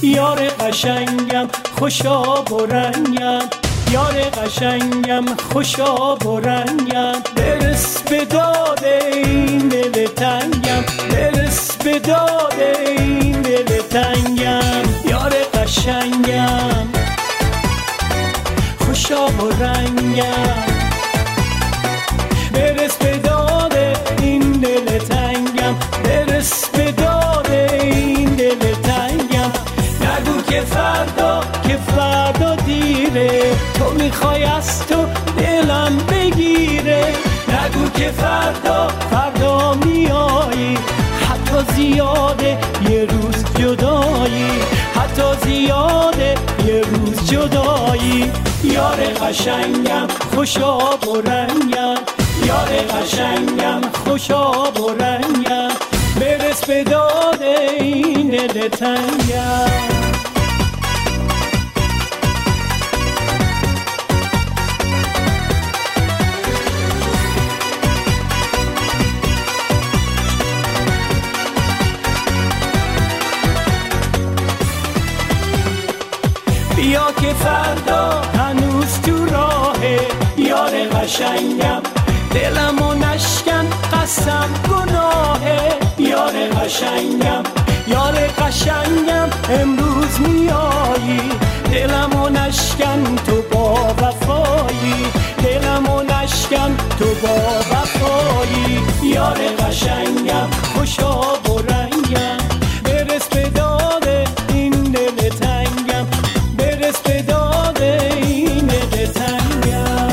یار قشنگم خوشا برنگم، یار قشنگم خوشا برنگم، برس به داد این دل تنگم، برس به داد این دل تنگم. یار قشنگم خوشا برنگم، برس به داد این دل تنگم، برس به داد این دل تنگم. نگو که فردا دیره، تو میخوای از تو دلم بگیره. نگو که فردا میایی، حتی زیاده یه روز جدایی، حتی زیاده یه روز جدایی. یار قشنگم خوشا برنگم، یار قشنگم خوشا برنگم، برس به داد این دل تنگم. بیا که فردا هنوز تو راهه، یار قشنگم دلمو نشکن قسم گناهه. یار قشنگم، یار قشنگم امروز میایی، دلمو نشکن تو با وفایی، دلمو نشکن تو با وفایی. یار قشنگم خوشا برنگم، برس به داد این دل تنگم، برس به داد این دل تنگم.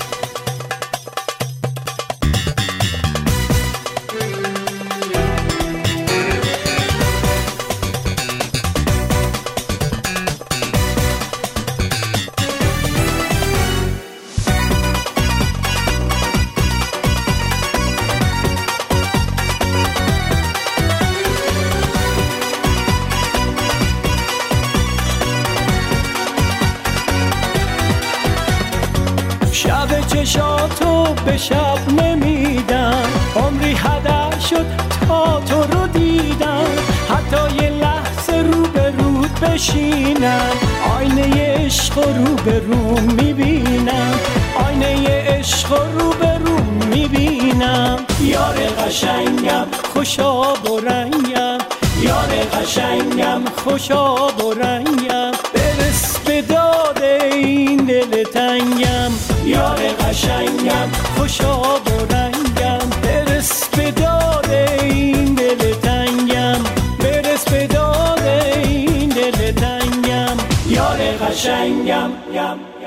شب چشاتو به شب نمیدم، عمری هدر شد تا تو رو دیدم. حتی یه لحظه رو به رود بشینم، آینه عشق رو به رو میبینم، آینه عشق رو به رو میبینم. یار قشنگم خوشا برنگم، یار قشنگم خوشا برنگم، برس به داد این دل تنگم. یار قشنگم خوشا برنگم، برس به داد این دل تنگم، برس به داد این دل تنگم. یار قشنگم